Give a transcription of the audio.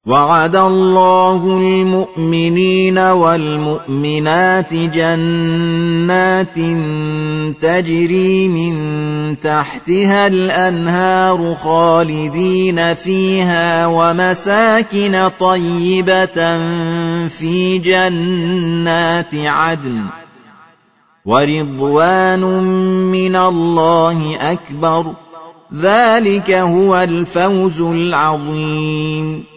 وعد الله المؤمنين والمؤمنات جنات تجري من تحتها الأنهار خالدين فيها ومساكن طيبة في جنات عدن ورضوان من الله أكبر ذلك هو الفوز العظيم.